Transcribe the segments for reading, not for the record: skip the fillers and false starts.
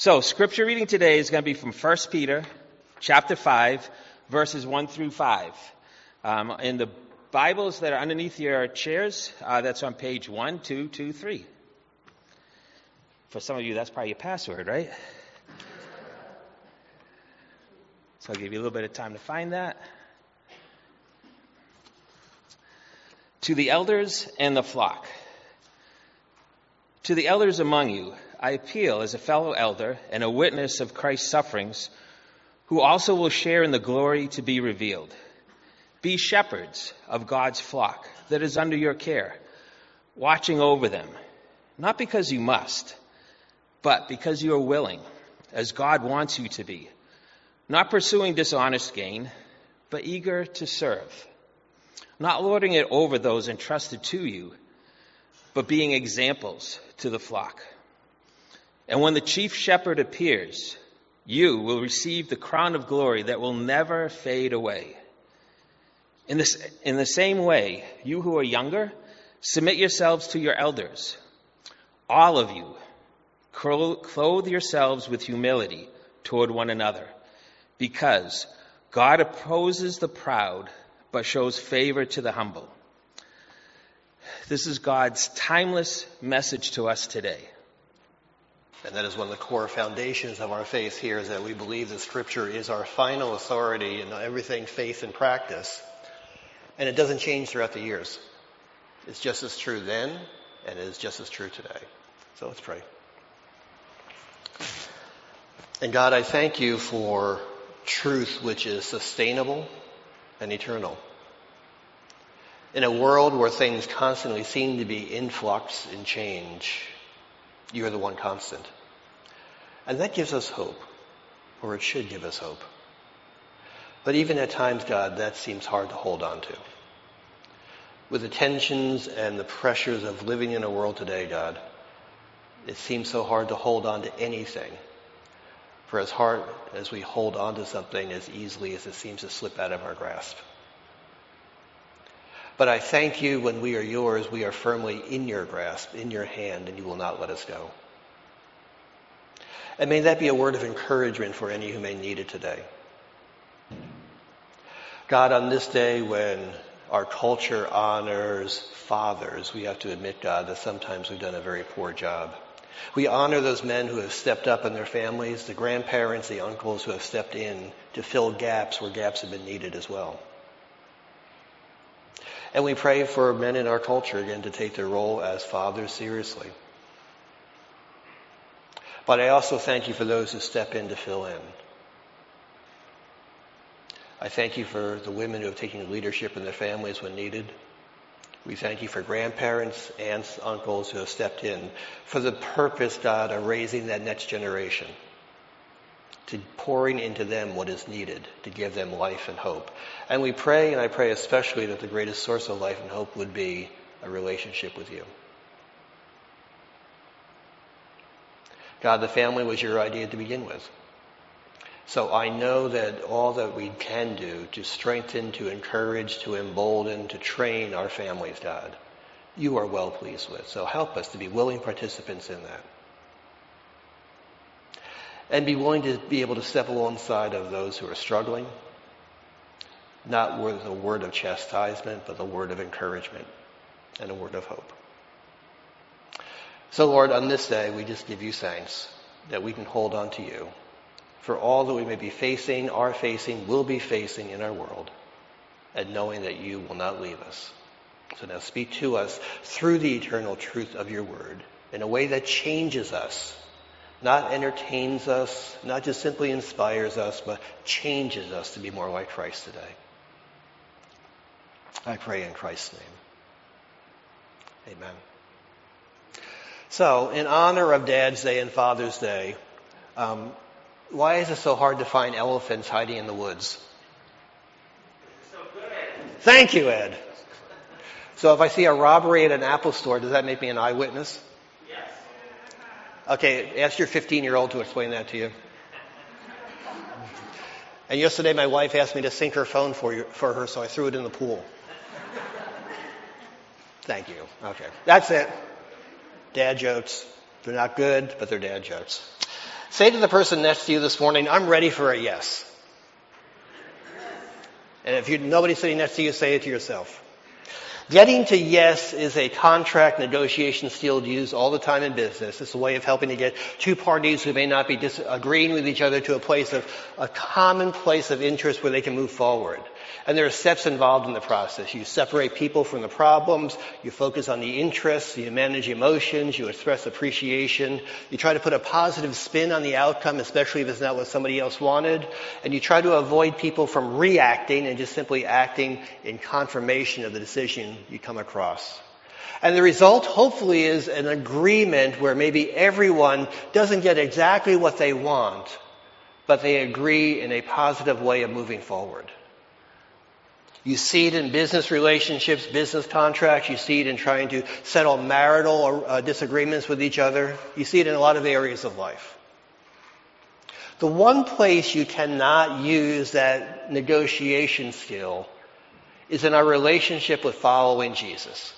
So, scripture reading today is going to be from 1 Peter chapter 5, verses 1 through 5. In the Bibles that are underneath your chairs, that's on page 1223. For some of you, that's probably your password, right? So I'll give you a little bit of time to find that. To the elders and the flock. To the elders among you, I appeal as a fellow elder and a witness of Christ's sufferings, who also will share in the glory to be revealed. Be shepherds of God's flock that is under your care, watching over them, not because you must, but because you are willing, as God wants you to be, not pursuing dishonest gain, but eager to serve, not lording it over those entrusted to you, but being examples to the flock. And when the chief shepherd appears, you will receive the crown of glory that will never fade away. In the same way, you who are younger, submit yourselves to your elders. All of you, clothe yourselves with humility toward one another, because God opposes the proud, but shows favor to the humble. This is God's timeless message to us today. And that is one of the core foundations of our faith here, is that we believe that Scripture is our final authority in everything faith and practice. And it doesn't change throughout the years. It's just as true then, and it is just as true today. So let's pray. And God, I thank you for truth which is sustainable and eternal. In a world where things constantly seem to be in flux and change, you are the one constant. And that gives us hope, or it should give us hope. But even at times, God, that seems hard to hold on to. With the tensions and the pressures of living in a world today, God, it seems so hard to hold on to anything. For as hard as we hold on to something, as easily as it seems to slip out of our grasp. But I thank you, when we are yours, we are firmly in your grasp, in your hand, and you will not let us go. And may that be a word of encouragement for any who may need it today. God, on this day when our culture honors fathers, we have to admit, God, that sometimes we've done a very poor job. We honor those men who have stepped up in their families, the grandparents, the uncles who have stepped in to fill gaps where gaps have been needed as well. And we pray for men in our culture, again, to take their role as fathers seriously. But I also thank you for those who step in to fill in. I thank you for the women who have taken leadership in their families when needed. We thank you for grandparents, aunts, uncles who have stepped in for the purpose, God, of raising that next generation, to pouring into them what is needed to give them life and hope. And we pray, and I pray especially, that the greatest source of life and hope would be a relationship with you. God, the family was your idea to begin with. So I know that all that we can do to strengthen, to encourage, to embolden, to train our families, God, you are well pleased with. So help us to be willing participants in that. And be willing to be able to step alongside of those who are struggling, not with a word of chastisement, but a word of encouragement and a word of hope. So Lord, on this day, we just give you thanks that we can hold on to you for all that we may be facing, are facing, will be facing in our world, and knowing that you will not leave us. So now speak to us through the eternal truth of your word in a way that changes us, not entertains us, not just simply inspires us, but changes us to be more like Christ today. I pray in Christ's name. Amen. So, in honor of Dad's Day and Father's Day, why is it so hard to find elephants hiding in the woods? So good, Ed. Thank you, Ed. So if I see a robbery at an Apple store, does that make me an eyewitness? Yes. Okay, ask your 15-year-old to explain that to you. And yesterday my wife asked me to sync her phone for her, so I threw it in the pool. Thank you. Okay, that's it. Dad jokes. They're not good, but they're dad jokes. Say to the person next to you this morning, I'm ready for a yes. And if nobody's sitting next to you, say it to yourself. Getting to yes is a contract negotiation skill used all the time in business. It's a way of helping to get two parties who may not be agreeing with each other to a common place of interest where they can move forward. And there are steps involved in the process. You separate people from the problems. You focus on the interests. You manage emotions. You express appreciation. You try to put a positive spin on the outcome, especially if it's not what somebody else wanted. And you try to avoid people from reacting and just simply acting in confirmation of the decision you come across. And the result, hopefully, is an agreement where maybe everyone doesn't get exactly what they want, but they agree in a positive way of moving forward. You see it in business relationships, business contracts. You see it in trying to settle marital disagreements with each other. You see it in a lot of areas of life. The one place you cannot use that negotiation skill is in our relationship with following Jesus.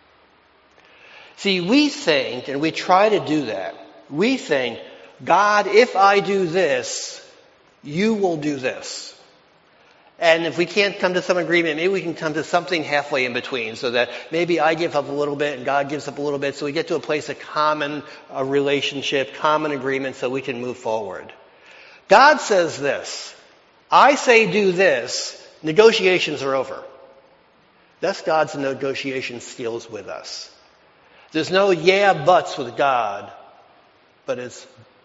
See, we think, and we try to do that, we think, God, if I do this, you will do this. And if we can't come to some agreement, maybe we can come to something halfway in between so that maybe I give up a little bit and God gives up a little bit so we get to a place of common relationship, common agreement so we can move forward. God says this, I say do this, negotiations are over. That's God's negotiation skills with us. There's no yeah buts with God, but it's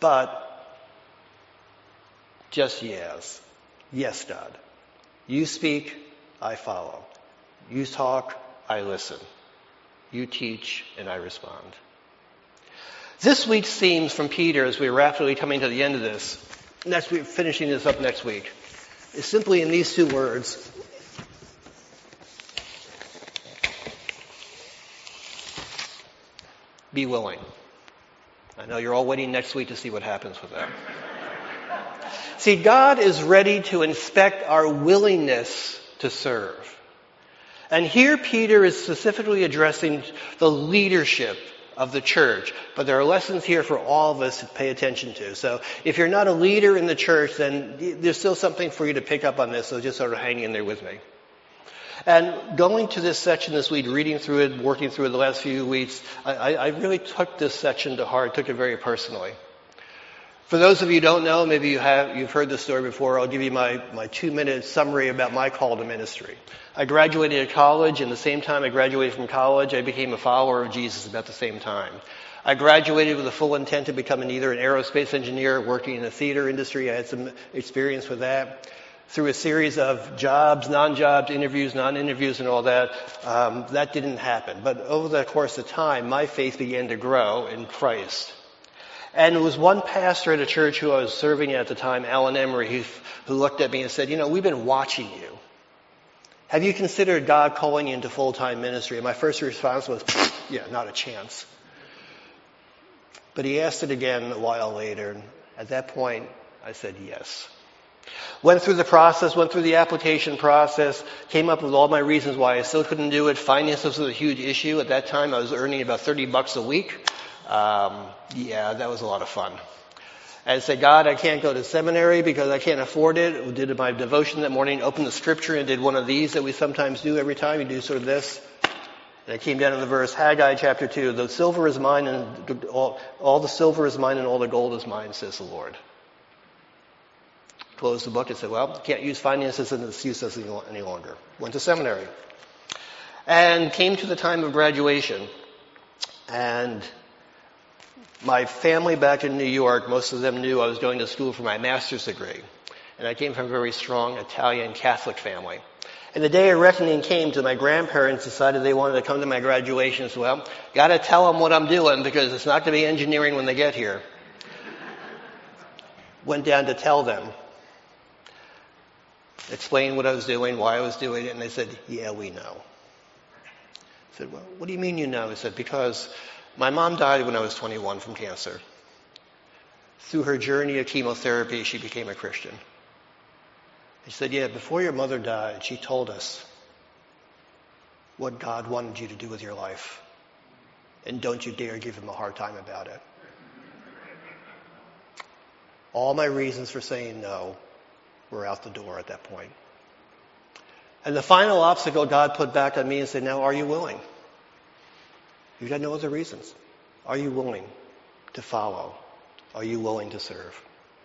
just yes. Yes, God. You speak, I follow. You talk, I listen. You teach, and I respond. This week's themes from Peter, as we're rapidly coming to the end of this, next week, finishing this up next week, is simply in these two words. Be willing. I know you're all waiting next week to see what happens with that. See, God is ready to inspect our willingness to serve. And here Peter is specifically addressing the leadership of the church. But there are lessons here for all of us to pay attention to. So if you're not a leader in the church, then there's still something for you to pick up on this. So just sort of hang in there with me. And going to this section this week, reading through it, working through it the last few weeks, I really took this section to heart, took it very personally. For those of you who don't know, maybe you've heard this story before, I'll give you my 2-minute summary about my call to ministry. I graduated at college, and the same time I graduated from college, I became a follower of Jesus about the same time. I graduated with a full intent to become either an aerospace engineer, working in the theater industry. I had some experience with that. Through a series of jobs, non-jobs, interviews, non-interviews, and all that, that didn't happen. But over the course of time, my faith began to grow in Christ. And it was one pastor at a church who I was serving at the time, Alan Emery, who looked at me and said, we've been watching you. Have you considered God calling you into full-time ministry? And my first response was, yeah, not a chance. But he asked it again a while later. And at that point, I said yes. Went through the process, went through the application process, came up with all my reasons why I still couldn't do it. Finances was a huge issue. At that time, I was earning about $30 a week. That was a lot of fun. I said, God, I can't go to seminary because I can't afford it. I did my devotion that morning, opened the scripture and did one of these that we sometimes do every time. You do sort of this. And I came down to the verse, Haggai chapter 2, the silver is mine and all the silver is mine and all the gold is mine, says the Lord. Closed the book and said, well, can't use finances as an excuse any longer. Went to seminary. And came to the time of graduation. And my family back in New York, most of them knew I was going to school for my master's degree. And I came from a very strong Italian Catholic family. And the day of reckoning came to my grandparents decided they wanted to come to my graduation. So, well, got to tell them what I'm doing because it's not going to be engineering when they get here. Went down to tell them. Explained what I was doing, why I was doing it, and they said, yeah, we know. I said, well, what do you mean you know? He said, because my mom died when I was 21 from cancer. Through her journey of chemotherapy, she became a Christian. He said, yeah, before your mother died, she told us what God wanted you to do with your life. And don't you dare give him a hard time about it. All my reasons for saying no were out the door at that point. And the final obstacle God put back on me and said, now are you willing? You've got no other reasons. Are you willing to follow? Are you willing to serve?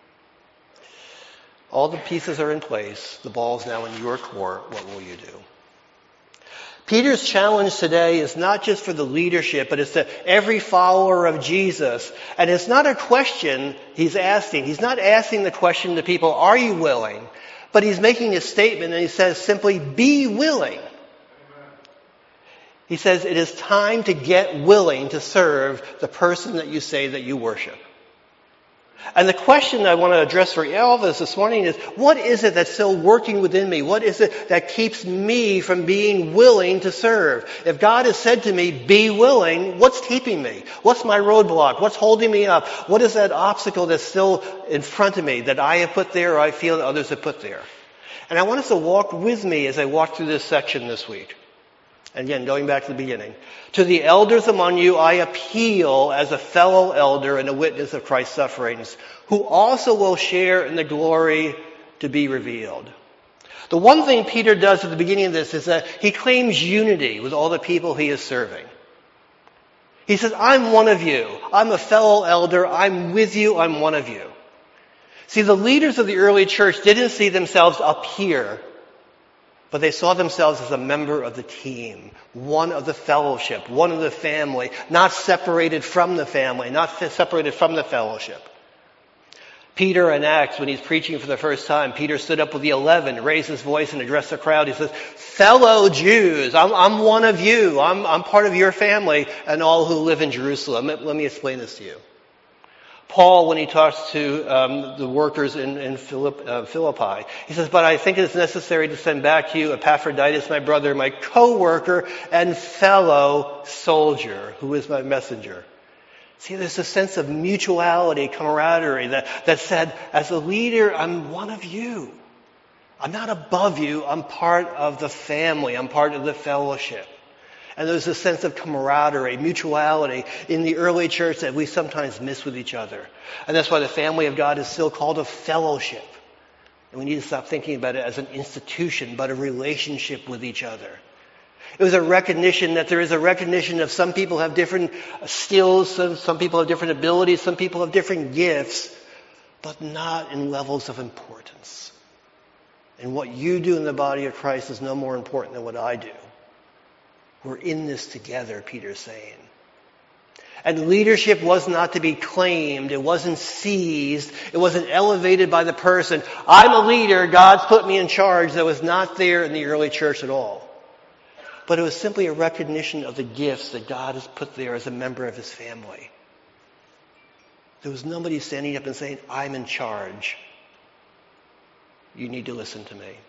All the pieces are in place. The ball's now in your court. What will you do? Peter's challenge today is not just for the leadership, but it's to every follower of Jesus. And it's not a question he's asking. He's not asking the question to people, are you willing? But he's making a statement and he says simply, be willing. He says it is time to get willing to serve the person that you say that you worship. And the question I want to address for all of us this morning is, what is it that's still working within me? What is it that keeps me from being willing to serve? If God has said to me, be willing, what's keeping me? What's my roadblock? What's holding me up? What is that obstacle that's still in front of me that I have put there or I feel that others have put there? And I want us to walk with me as I walk through this section this week. And again, going back to the beginning. To the elders among you, I appeal as a fellow elder and a witness of Christ's sufferings, who also will share in the glory to be revealed. The one thing Peter does at the beginning of this is that he claims unity with all the people he is serving. He says, I'm one of you. I'm a fellow elder. I'm with you. I'm one of you. See, the leaders of the early church didn't see themselves up here, but they saw themselves as a member of the team, one of the fellowship, one of the family, not separated from the family, not separated from the fellowship. Peter in Acts, when he's preaching for the first time, Peter stood up with the 11, raised his voice and addressed the crowd. He says, fellow Jews, I'm one of you. I'm part of your family and all who live in Jerusalem. Let me explain this to you. Paul, when he talks to the workers in Philippi, he says, but I think it is necessary to send back to you Epaphroditus, my brother, my co-worker and fellow soldier, who is my messenger. See, there's a sense of mutuality, camaraderie that said, as a leader, I'm one of you. I'm not above you. I'm part of the family. I'm part of the fellowship. And there's a sense of camaraderie, mutuality in the early church that we sometimes miss with each other. And that's why the family of God is still called a fellowship. And we need to stop thinking about it as an institution, but a relationship with each other. It was a recognition that there is a recognition of some people have different skills, some people have different abilities, some people have different gifts, but not in levels of importance. And what you do in the body of Christ is no more important than what I do. We're in this together, Peter's saying. And leadership was not to be claimed. It wasn't seized. It wasn't elevated by the person. I'm a leader. God's put me in charge. That was not there in the early church at all. But it was simply a recognition of the gifts that God has put there as a member of his family. There was nobody standing up and saying, I'm in charge. You need to listen to me.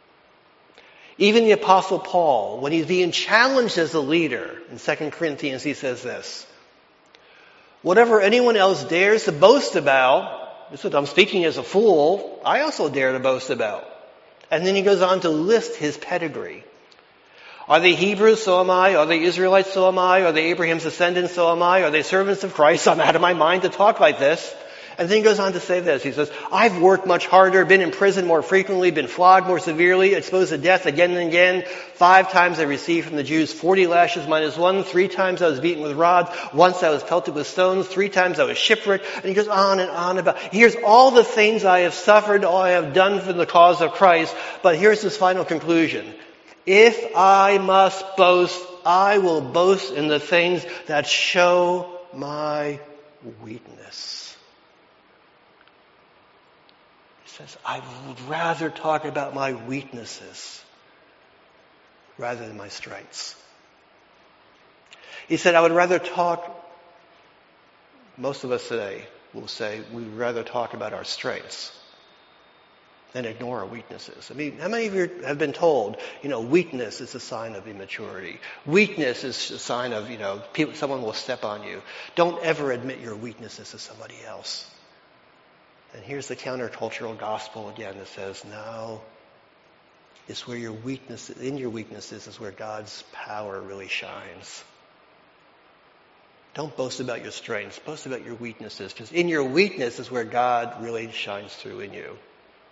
Even the Apostle Paul, when he's being challenged as a leader, in 2 Corinthians he says this, whatever anyone else dares to boast about, this is what I'm speaking as a fool, I also dare to boast about. And then he goes on to list his pedigree. Are they Hebrews? So am I. Are they Israelites? So am I. Are they Abraham's descendants? So am I. Are they servants of Christ? I'm out of my mind to talk like this. And then he goes on to say this. He says, I've worked much harder, been in prison more frequently, been flogged more severely, exposed to death again and again. 5 times I received from the Jews 40 lashes minus 1. 3 times I was beaten with rods. Once I was pelted with stones. 3 times I was shipwrecked. And he goes on and on about, here's all the things I have suffered, all I have done for the cause of Christ. But here's his final conclusion. If I must boast, I will boast in the things that show my weakness. Says, I would rather talk about my weaknesses rather than my strengths. He said, I would rather talk, most of us today will say, we'd rather talk about our strengths than ignore our weaknesses. I mean, how many of you have been told, weakness is a sign of immaturity. Weakness is a sign of, someone will step on you. Don't ever admit your weaknesses to somebody else. And here's the countercultural gospel again that says, no, it's where your weaknesses, in your weaknesses is where God's power really shines. Don't boast about your strengths. Boast about your weaknesses, because in your weakness is where God really shines through in you.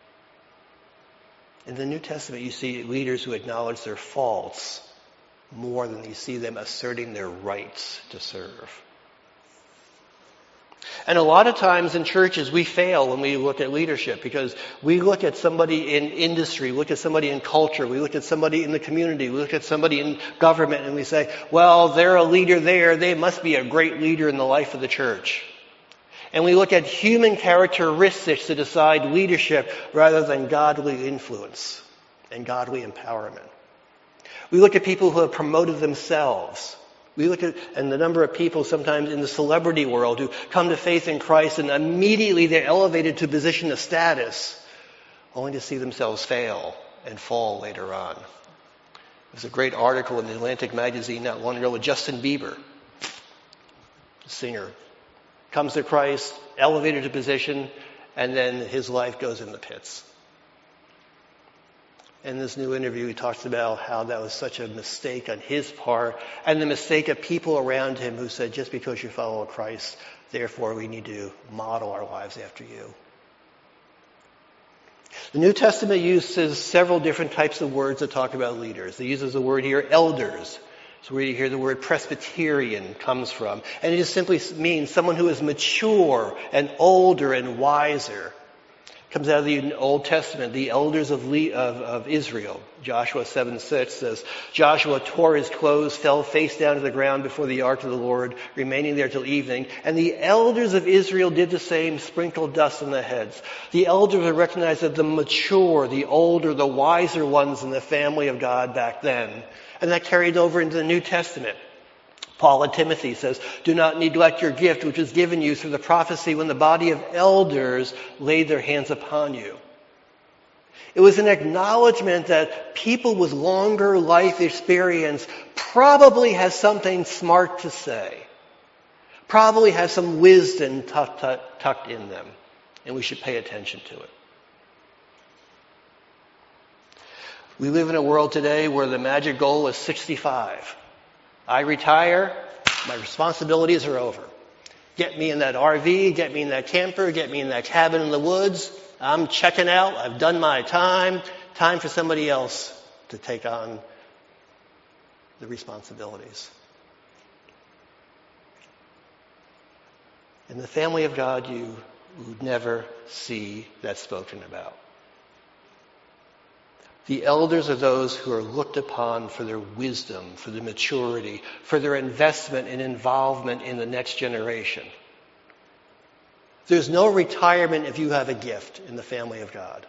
In the New Testament, you see leaders who acknowledge their faults more than you see them asserting their rights to serve. And a lot of times in churches, we fail when we look at leadership, because we look at somebody in industry, look at somebody in culture, we look at somebody in the community, we look at somebody in government, and we say, well, they're a leader there, they must be a great leader in the life of the church. And we look at human characteristics to decide leadership rather than godly influence and godly empowerment. We look at people who have promoted themselves. We look at and the number of people sometimes in the celebrity world who come to faith in Christ and immediately they're elevated to a position of status, only to see themselves fail and fall later on. There's a great article in the Atlantic magazine not long ago with Justin Bieber, the singer. Comes to Christ, elevated to position, and then his life goes in the pits. In this new interview, he talks about how that was such a mistake on his part, and the mistake of people around him who said, just because you follow Christ, therefore we need to model our lives after you. The New Testament uses several different types of words that talk about leaders. It uses the word here, elders. It's where you hear the word Presbyterian comes from. And it just simply means someone who is mature and older and wiser. It comes out of the Old Testament, the elders of Israel. Joshua 7:6 says, Joshua tore his clothes, fell face down to the ground before the ark of the Lord, remaining there till evening. And the elders of Israel did the same, sprinkled dust on their heads. The elders are recognized as the mature, the older, the wiser ones in the family of God back then. And that carried over into the New Testament. Paul and Timothy says, do not neglect your gift which was given you through the prophecy when the body of elders laid their hands upon you. It was an acknowledgement that people with longer life experience probably have something smart to say. Probably have some wisdom tucked in them. And we should pay attention to it. We live in a world today where the magic goal is 65. I retire, my responsibilities are over. Get me in that RV, get me in that camper, get me in that cabin in the woods. I'm checking out, I've done my time. Time for somebody else to take on the responsibilities. In the family of God, you would never see that spoken about. The elders are those who are looked upon for their wisdom, for their maturity, for their investment and involvement in the next generation. There's no retirement if you have a gift in the family of God.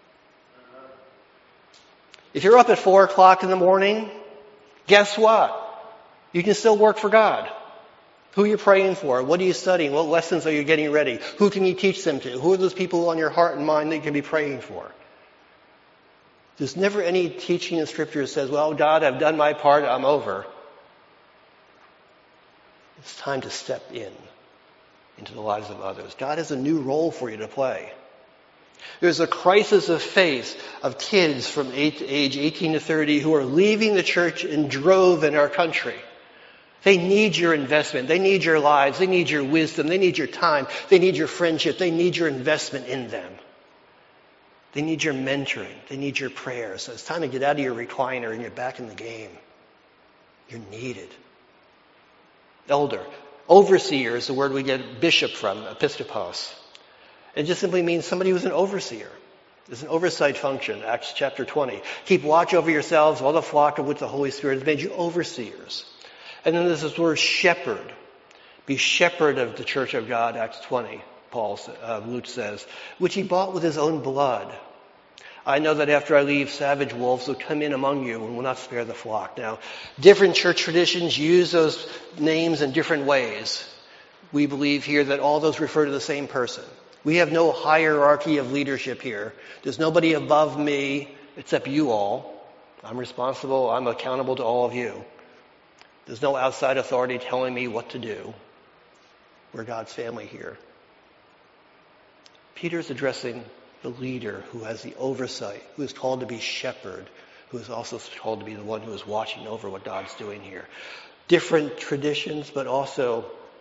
If you're up at 4 o'clock in the morning, guess what? You can still work for God. Who are you praying for? What are you studying? What lessons are you getting ready? Who can you teach them to? Who are those people on your heart and mind that you can be praying for? There's never any teaching in Scripture that says, well, God, I've done my part, I'm over. It's time to step into the lives of others. God has a new role for you to play. There's a crisis of faith of kids from age 18 to 30 who are leaving the church in drove in our country. They need your investment. They need your lives. They need your wisdom. They need your time. They need your friendship. They need your investment in them. They need your mentoring. They need your prayers. So it's time to get out of your recliner and you're back in the game. You're needed. Elder. Overseer is the word we get bishop from, episkopos. It just simply means somebody who's an overseer. There's an oversight function, Acts chapter 20. Keep watch over yourselves, all the flock of which the Holy Spirit has made you overseers. And then there's this word shepherd. Be shepherd of the church of God, Acts 20. Luke says, which he bought with his own blood. I know that after I leave, savage wolves will come in among you and will not spare the flock. Now, different church traditions use those names in different ways. We believe here that all those refer to the same person. We have no hierarchy of leadership here. There's nobody above me except you all. I'm responsible. I'm accountable to all of you. There's no outside authority telling me what to do. We're God's family here. Peter's addressing the leader who has the oversight, who is called to be shepherd, who is also called to be the one who is watching over what God's doing here. Different traditions, but also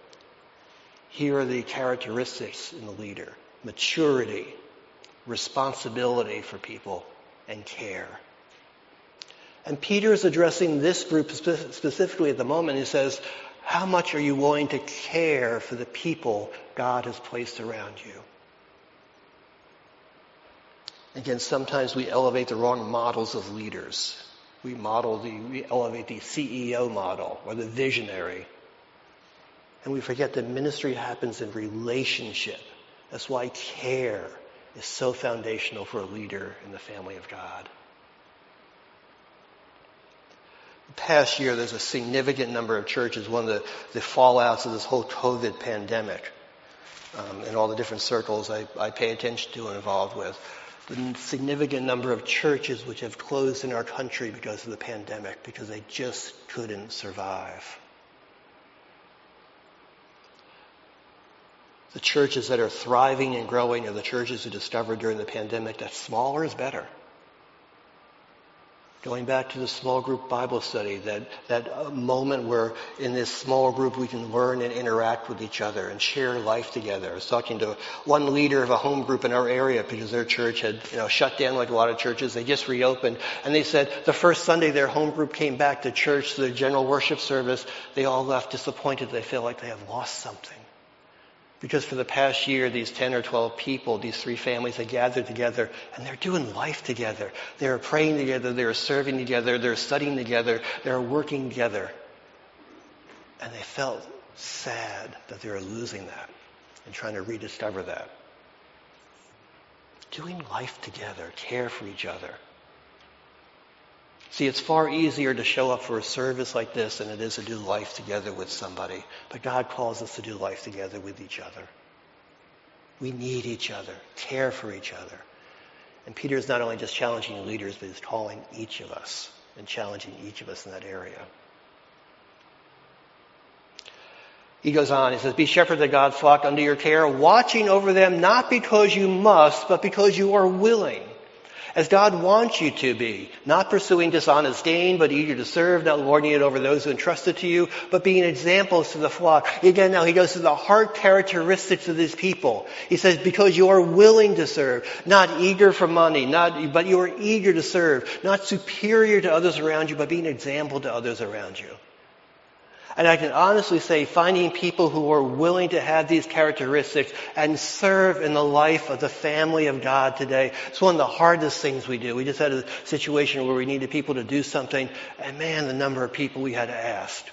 Here are the characteristics in the leader: maturity, responsibility for people, and care. And Peter is addressing this group specifically at the moment. He says, how much are you willing to care for the people God has placed around you? Again, sometimes we elevate the wrong models of leaders. We elevate the CEO model or the visionary. And we forget that ministry happens in relationship. That's why care is so foundational for a leader in the family of God. The past year, there's a significant number of churches. One of the fallouts of this whole COVID pandemic, and all the different circles I pay attention to and involved with, the significant number of churches which have closed in our country because of the pandemic, because they just couldn't survive. The churches that are thriving and growing are the churches who discovered during the pandemic that smaller is better. Going back to the small group Bible study, that moment where in this small group we can learn and interact with each other and share life together. I was talking to one leader of a home group in our area because their church had shut down like a lot of churches. They just reopened. And they said the first Sunday their home group came back to church, to the general worship service, they all left disappointed. They feel like they have lost something. Because for the past year, these 10 or 12 people, these 3 families, they gathered together and they're doing life together. They're praying together, they're serving together, they're studying together, they're working together. And they felt sad that they were losing that and trying to rediscover that. Doing life together, care for each other. See, it's far easier to show up for a service like this than it is to do life together with somebody. But God calls us to do life together with each other. We need each other, care for each other. And Peter is not only just challenging leaders, but he's calling each of us and challenging each of us in that area. He goes on, he says, be shepherds of God's flock under your care, watching over them not because you must, but because you are willing. As God wants you to be, not pursuing dishonest gain, but eager to serve, not lording it over those who entrust it to you, but being examples to the flock. Again, now he goes to the heart characteristics of these people. He says, because you are willing to serve, not eager for money, but you are eager to serve, not superior to others around you, but being an example to others around you. And I can honestly say finding people who are willing to have these characteristics and serve in the life of the family of God today, it's one of the hardest things we do. We just had a situation where we needed people to do something, and man, the number of people we had to ask.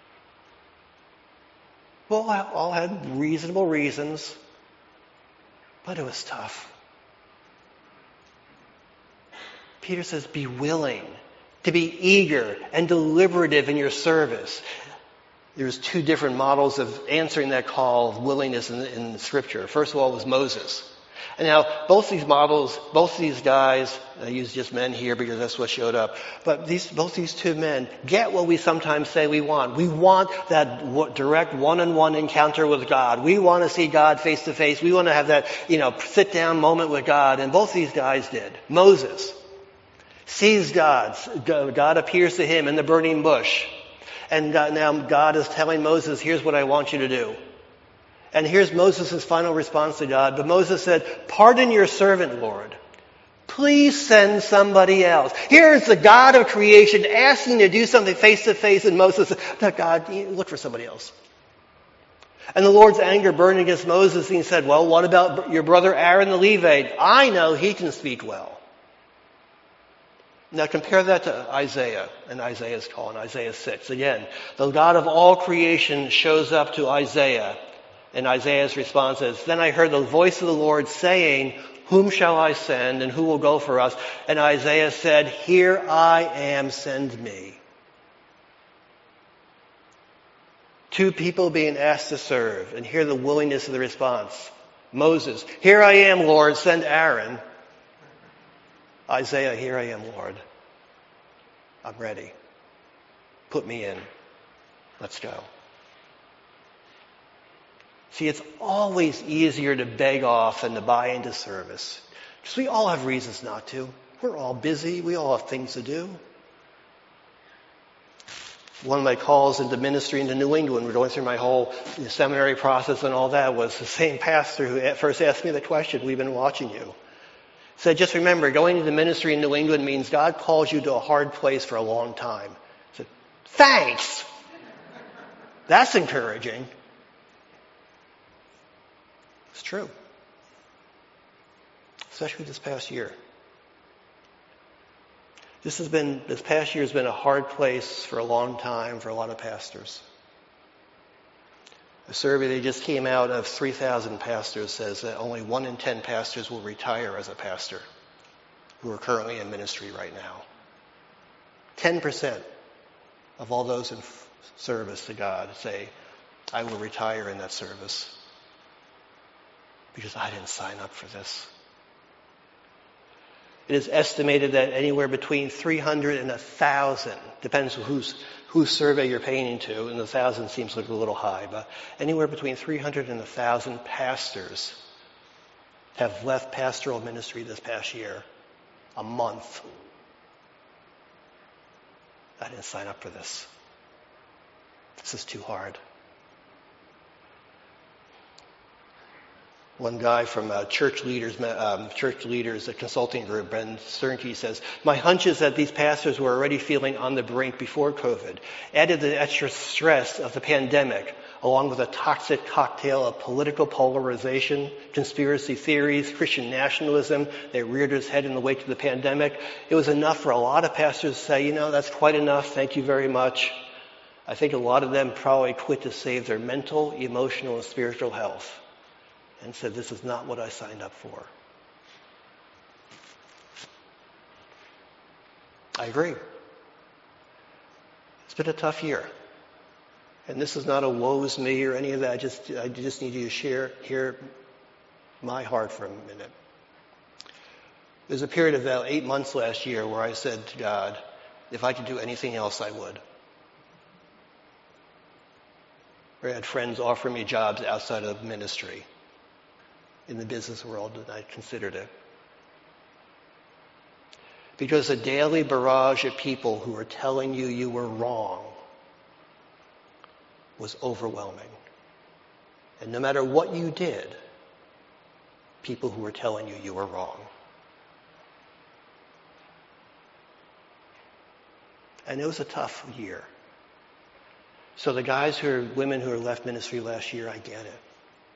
Well, all had reasonable reasons, but it was tough. Peter says, be willing to be eager and deliberative in your service. There's 2 different models of answering that call of willingness in Scripture. First of all was Moses. And now, both these models, both these guys, I use just men here because that's what showed up, but both these 2 men get what we sometimes say we want. We want that direct one-on-one encounter with God. We want to see God face to face. We want to have that, sit-down moment with God. And both these guys did. Moses sees God. God appears to him in the burning bush. And now God is telling Moses, here's what I want you to do. And here's Moses' final response to God. But Moses said, pardon your servant, Lord. Please send somebody else. Here's the God of creation asking to do something face to face. And Moses said, God, look for somebody else. And the Lord's anger burned against Moses. And he said, well, what about your brother Aaron the Levite? I know he can speak well. Now compare that to Isaiah and Isaiah's call in Isaiah 6. Again, the God of all creation shows up to Isaiah, and Isaiah's response is, then I heard the voice of the Lord saying, whom shall I send and who will go for us? And Isaiah said, here I am, send me. 2 people being asked to serve, and hear the willingness of the response. Moses, here I am, Lord, send Aaron. Isaiah, here I am, Lord. I'm ready. Put me in. Let's go. See, it's always easier to beg off than to buy into service. Because we all have reasons not to. We're all busy. We all have things to do. One of my calls into ministry into New England, we're going through my whole seminary process and all that, was the same pastor who at first asked me the question, "We've been watching you." Said, "Just remember, going into ministry in New England means God calls you to a hard place for a long time." I said, "Thanks. That's encouraging." It's true. Especially this past year. This past year has been a hard place for a long time for a lot of pastors. A survey that just came out of 3,000 pastors says that only 1 in 10 pastors will retire as a pastor who are currently in ministry right now. 10% of all those in service to God say, "I will retire in that service because I didn't sign up for this." It is estimated that anywhere between 300 and 1,000, depends whose survey you're paying into, and 1,000 seems like a little high, but anywhere between 300 and 1,000 pastors have left pastoral ministry this past year. A month. I didn't sign up for this. This is too hard. One guy from Church Leaders, a consulting group, Ben Sternke, says, "My hunch is that these pastors were already feeling on the brink before COVID. Added the extra stress of the pandemic, along with a toxic cocktail of political polarization, conspiracy theories, Christian nationalism that reared its head in the wake of the pandemic. It was enough for a lot of pastors to say, that's quite enough, thank you very much." I think a lot of them probably quit to save their mental, emotional, and spiritual health. And said, "This is not what I signed up for." I agree. It's been a tough year. And this is not a woe's me or any of that. I just need you to hear my heart for a minute. There's a period of about 8 months last year where I said to God, if I could do anything else, I would. I had friends offer me jobs outside of ministry in the business world, and I considered it. Because a daily barrage of people who were telling you were wrong was overwhelming. And no matter what you did, people who were telling you were wrong. And it was a tough year. So the women who left ministry last year, I get it.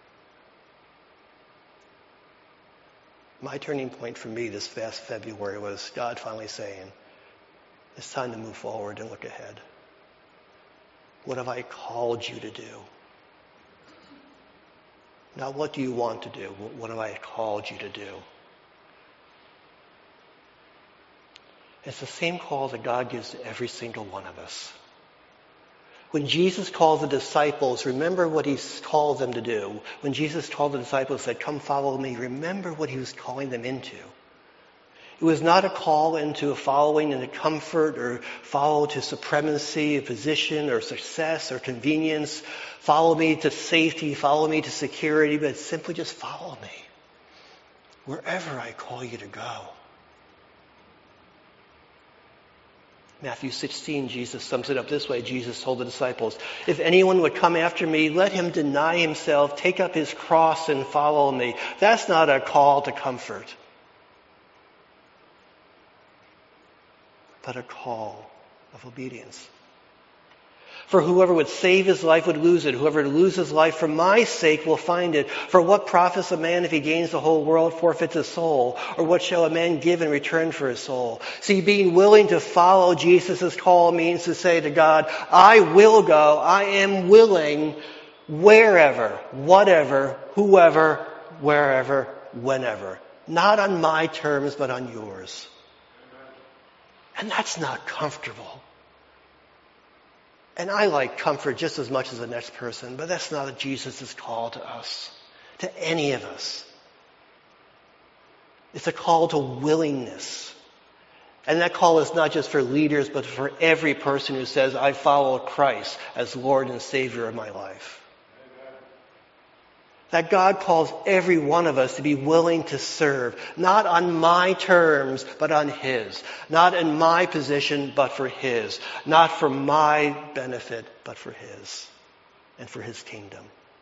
My turning point for me this past February was God finally saying, it's time to move forward and look ahead. What have I called you to do? Not what do you want to do, what have I called you to do? It's the same call that God gives to every single one of us. When Jesus called the disciples, remember what he called them to do. When Jesus called the disciples and said, "Come follow me," remember what he was calling them into. It was not a call into a following into comfort or follow to supremacy, position or success or convenience. Follow me to safety, follow me to security, but simply just follow me wherever I call you to go. Matthew 16, Jesus sums it up this way. Jesus told the disciples, "If anyone would come after me, let him deny himself, take up his cross and follow me." That's not a call to comfort, but a call of obedience. For whoever would save his life would lose it. Whoever loses life for my sake will find it. For what profits a man if he gains the whole world, forfeits his soul? Or what shall a man give in return for his soul? See, being willing to follow Jesus' call means to say to God, I will go, I am willing, wherever, whatever, whoever, wherever, whenever. Not on my terms, but on yours. And that's not comfortable. And I like comfort just as much as the next person, but that's not Jesus' call to us, to any of us. It's a call to willingness. And that call is not just for leaders, but for every person who says, I follow Christ as Lord and Savior of my life. That God calls every one of us to be willing to serve, not on my terms, but on His. Not in my position, but for His. Not for my benefit, but for His. And for His kingdom.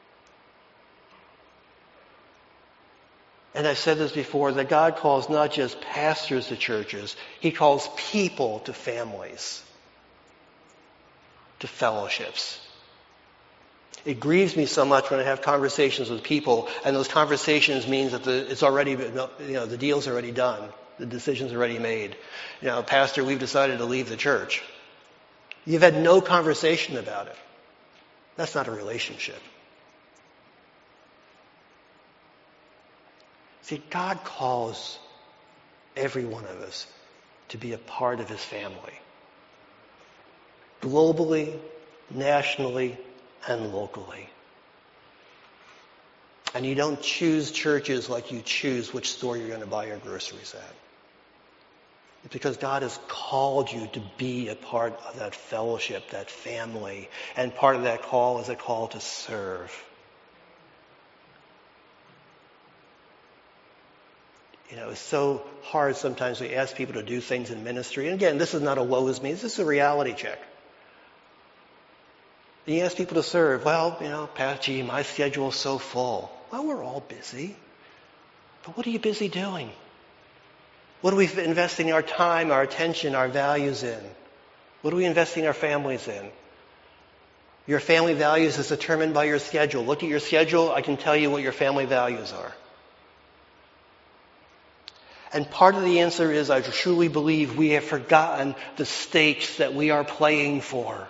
And I've said this before, that God calls not just pastors to churches, He calls people to families, to fellowships. It grieves me so much when I have conversations with people, and those conversations means that the deal's already done, the decision's already made. Pastor, we've decided to leave the church. You've had no conversation about it. That's not a relationship. See, God calls every one of us to be a part of His family. Globally, nationally, and locally. And you don't choose churches like you choose which store you're going to buy your groceries at. It's because God has called you to be a part of that fellowship, that family. And part of that call is a call to serve. It's so hard sometimes we ask people to do things in ministry. And again, this is not a woe is me. This is a reality check. And you ask people to serve. Well, Pastor, my schedule is so full. Well, we're all busy. But what are you busy doing? What are we investing our time, our attention, our values in? What are we investing our families in? Your family values is determined by your schedule. Look at your schedule. I can tell you what your family values are. And part of the answer is I truly believe we have forgotten the stakes that we are playing for.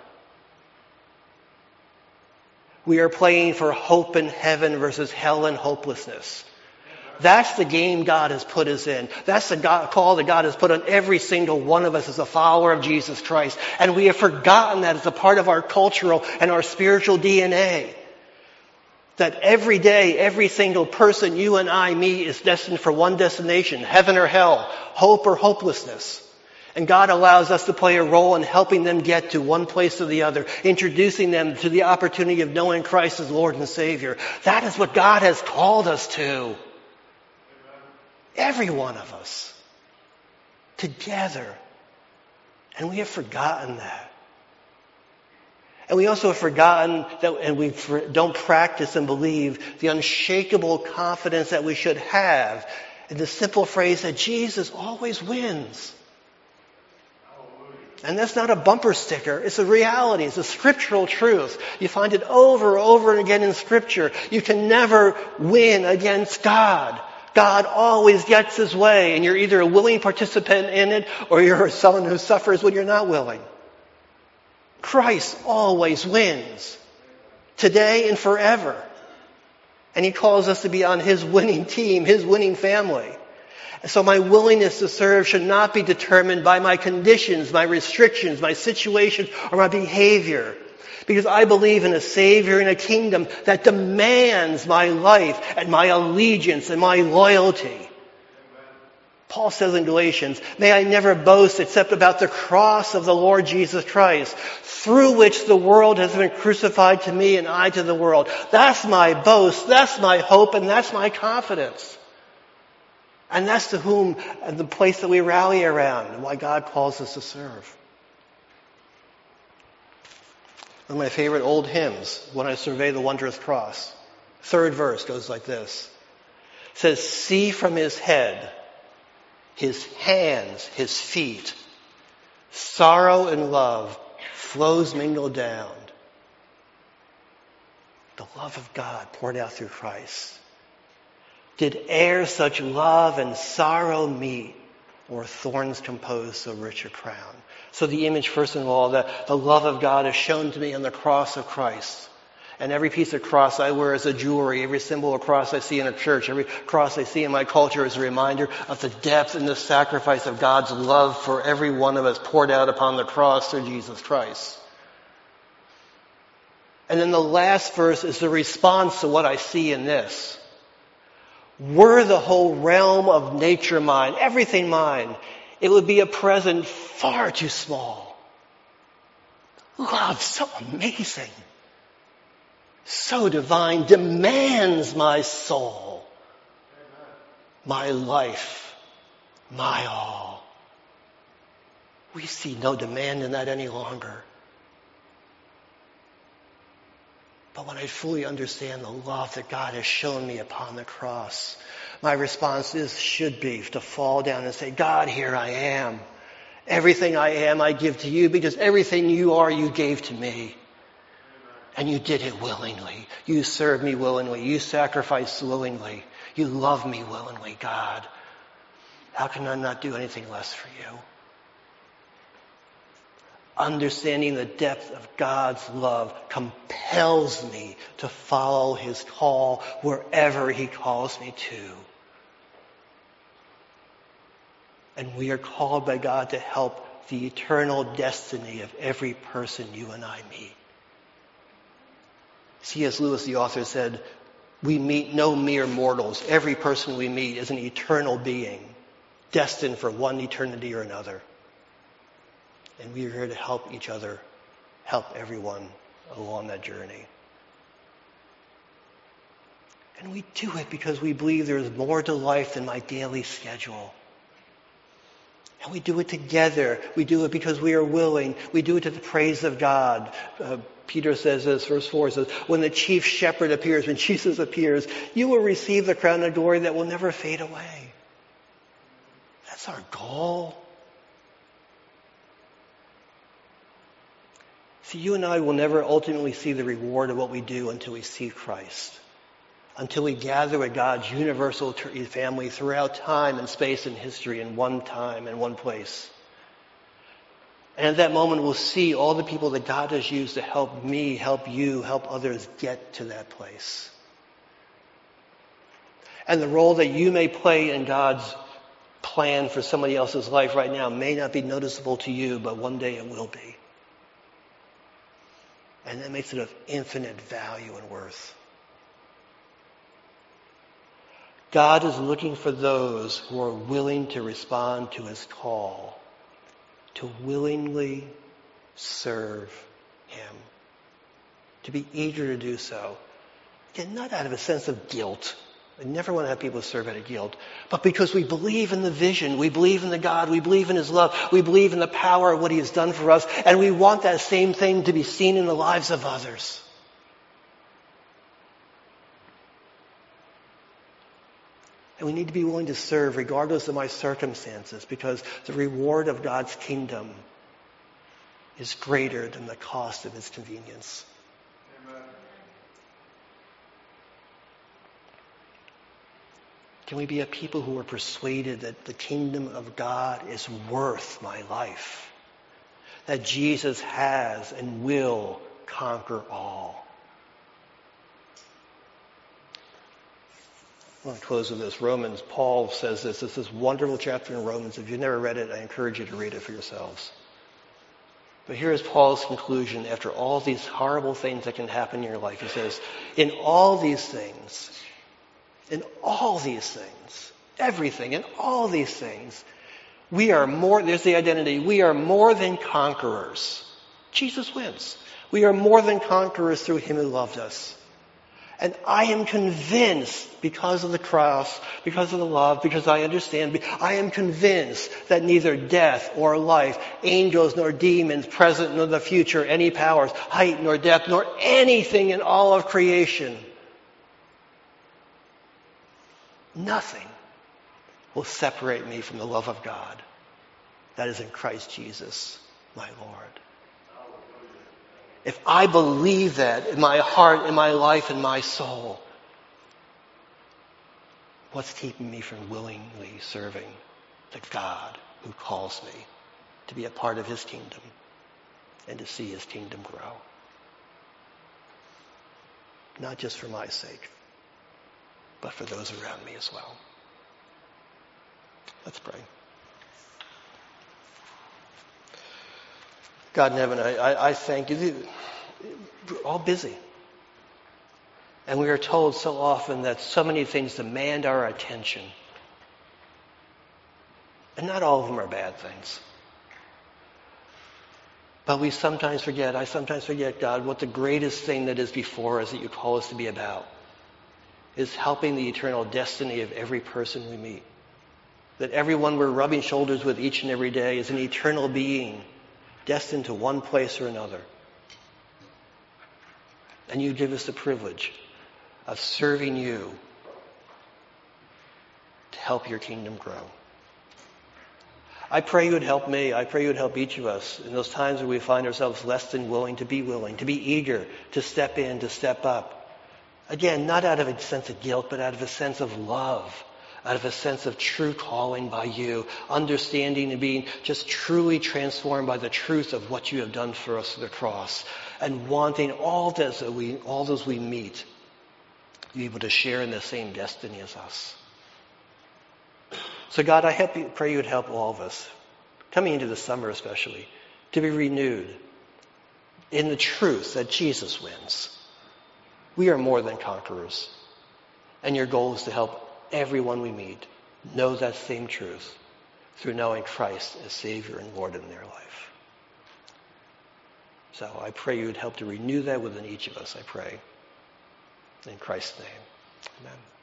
We are playing for hope in heaven versus hell and hopelessness. That's the game God has put us in. That's the call that God has put on every single one of us as a follower of Jesus Christ. And we have forgotten that as a part of our cultural and our spiritual DNA. That every day, every single person you and I meet is destined for one destination, heaven or hell, hope or hopelessness. And God allows us to play a role in helping them get to one place or the other, introducing them to the opportunity of knowing Christ as Lord and Savior. That is what God has called us to. Every one of us. Together. And we have forgotten that. And we also have forgotten that, and we don't practice and believe the unshakable confidence that we should have in the simple phrase that Jesus always wins. And that's not a bumper sticker. It's a reality. It's a scriptural truth. You find it over and over again in Scripture. You can never win against God. God always gets His way, and you're either a willing participant in it or you're someone who suffers when you're not willing. Christ always wins. Today and forever. And He calls us to be on His winning team, His winning family. So my willingness to serve should not be determined by my conditions, my restrictions, my situation, or my behavior. Because I believe in a Savior and a kingdom that demands my life and my allegiance and my loyalty. Paul says in Galatians, may I never boast except about the cross of the Lord Jesus Christ, through which the world has been crucified to me and I to the world. That's my boast, that's my hope, and that's my confidence. And that's to whom and the place that we rally around and why God calls us to serve. One of my favorite old hymns, When I Survey the Wondrous Cross. Third verse goes like this. It says, see from His head, His hands, His feet, sorrow and love flows mingled down. The love of God poured out through Christ. Did e'er such love and sorrow meet, or thorns compose so rich a crown? So the image, first of all, the love of God is shown to me on the cross of Christ. And every piece of cross I wear is a jewelry. Every symbol of cross I see in a church, every cross I see in my culture is a reminder of the depth and the sacrifice of God's love for every one of us poured out upon the cross through Jesus Christ. And then the last verse is the response to what I see in this. Were the whole realm of nature mine, everything mine, it would be a present far too small. Love so amazing. so divine, demands my soul, my life, my all. We see no demand in that any longer. But when I fully understand the love that God has shown me upon the cross, my response should be to fall down and say, God, here I am. Everything I am, I give to you, because everything you are, you gave to me. And you did it willingly. You served me willingly. You sacrificed willingly. You love me willingly, God. How can I not do anything less for you? Understanding the depth of God's love compels me to follow his call wherever he calls me to. And we are called by God to help the eternal destiny of every person you and I meet. C.S. Lewis, the author, said, we meet no mere mortals. Every person we meet is an eternal being, destined for one eternity or another. And we are here to help each other, help everyone along that journey. And we do it because we believe there is more to life than my daily schedule. And we do it together. We do it because we are willing. We do it to the praise of God. Peter says this, verse 4 says, when the chief shepherd appears, when Jesus appears, you will receive the crown of glory that will never fade away. That's our goal. See, you and I will never ultimately see the reward of what we do until we see Christ. Until we gather with God's universal family throughout time and space and history in one time and one place. And at that moment, we'll see all the people that God has used to help me, help you, help others get to that place. And the role that you may play in God's plan for somebody else's life right now may not be noticeable to you, but one day it will be. And that makes it of infinite value and worth. God is looking for those who are willing to respond to his call, to willingly serve him, to be eager to do so. Again, not out of a sense of guilt. I never want to have people serve out of guilt, but because we believe in the vision, we believe in the God, we believe in his love, we believe in the power of what he has done for us, and we want that same thing to be seen in the lives of others. And we need to be willing to serve regardless of my circumstances, because the reward of God's kingdom is greater than the cost of its convenience. Amen. Can we be a people who are persuaded that the kingdom of God is worth my life? That Jesus has and will conquer all? I want to close with this. Romans, Paul says this. It's this wonderful chapter in Romans. If you've never read it, I encourage you to read it for yourselves. But here is Paul's conclusion after all these horrible things that can happen in your life. He says, in all these things, everything, in all these things, we are more, there's the identity, we are more than conquerors. Jesus wins. We are more than conquerors through him who loved us. And I am convinced, because of the cross, because of the love, because I understand, I am convinced that neither death or life, angels nor demons, present nor the future, any powers, height nor depth, nor anything in all of creation, nothing will separate me from the love of God that is in Christ Jesus, my Lord. If I believe that in my heart, in my life, in my soul, what's keeping me from willingly serving the God who calls me to be a part of his kingdom and to see his kingdom grow? Not just for my sake, but for those around me as well. Let's pray. God in heaven, I thank you. We're all busy. And we are told so often that so many things demand our attention. And not all of them are bad things. But we sometimes forget, I sometimes forget, God, what the greatest thing that is before us that you call us to be about is helping the eternal destiny of every person we meet. That everyone we're rubbing shoulders with each and every day is an eternal being destined to one place or another. And you give us the privilege of serving you to help your kingdom grow. I pray you would help me. I pray you would help each of us in those times where we find ourselves less than willing, to be eager, to step in, to step up. Again, not out of a sense of guilt, but out of a sense of love, out of a sense of true calling by you, understanding and being just truly transformed by the truth of what you have done for us at the cross, and wanting all those we meet to be able to share in the same destiny as us. So God, pray you would help all of us, coming into the summer especially, to be renewed in the truth that Jesus wins. We are more than conquerors. And your goal is to help everyone we meet know that same truth through knowing Christ as Savior and Lord in their life. So I pray you would help to renew that within each of us, I pray. In Christ's name, amen.